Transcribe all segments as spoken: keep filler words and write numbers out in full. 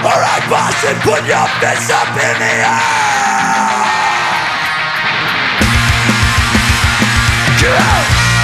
Alright, Boston, put your fists up in the air. Go!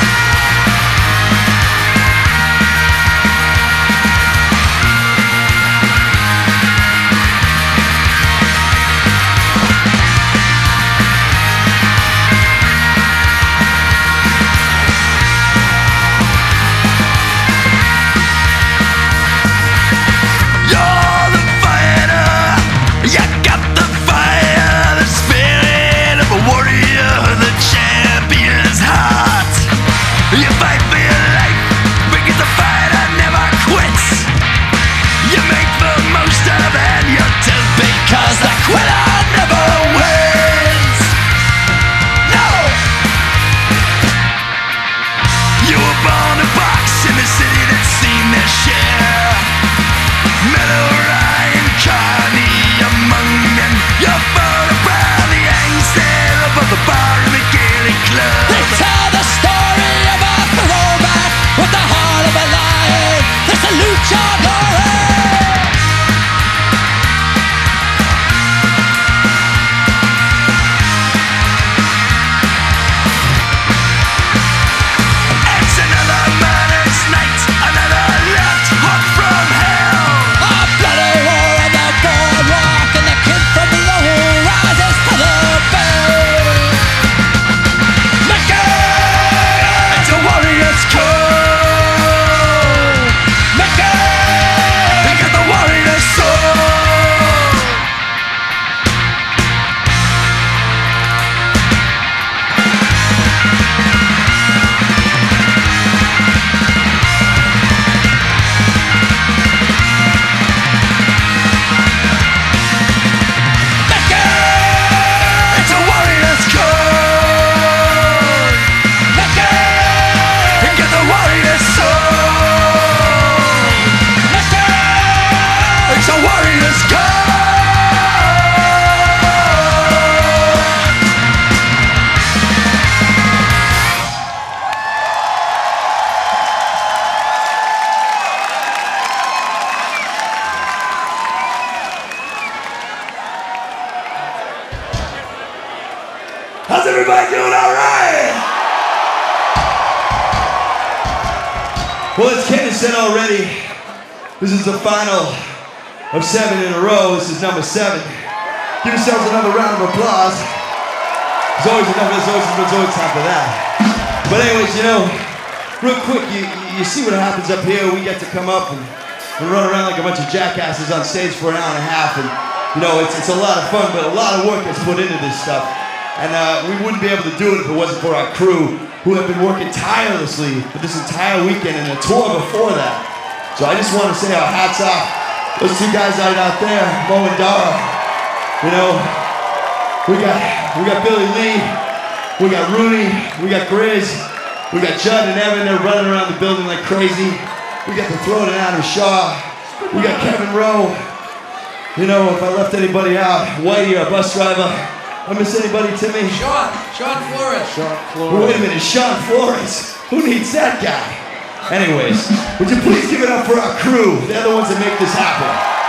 How's everybody doing? All right? Well, as Ken has said already, this is the final of seven in a row. This is number seven. Give yourselves another round of applause. There's always enough, there's always, there's always time for that. But anyways, you know, real quick, you, you see what happens up here. We get to come up and, and run around like a bunch of jackasses on stage for an hour and a half. And, you know, it's, it's a lot of fun, but a lot of work is put into this stuff. And uh, we wouldn't be able to do it if it wasn't for our crew, who have been working tirelessly for this entire weekend and a tour before that. So I just want to say our hats off. Those two guys out out there, Mo and Dara. You know, we got we got Billy Lee, we got Rooney, we got Grizz, we got Judd and Evan. They're running around the building like crazy. We got the Throat and Adam Shaw. We got Kevin Rowe. You know, if I left anybody out, Whitey, our bus driver. I miss anybody, Timmy? Sean, Sean Flores. Sean Flores. Wait a minute, Sean Flores. Who needs that guy? Anyways, would you please give it up for our crew? They're the ones that make this happen.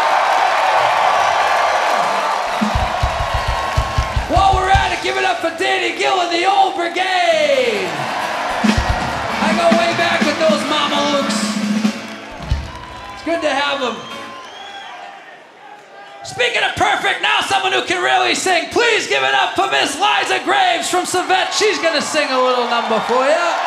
While we're at it, give it up for Danny Gill and the Old Brigade. I go way back with those Mamalukes. It's good to have them. Speaking of perfect, now someone who can really sing. Please give it up for Miss Liza Graves from Savette. She's gonna sing a little number for you.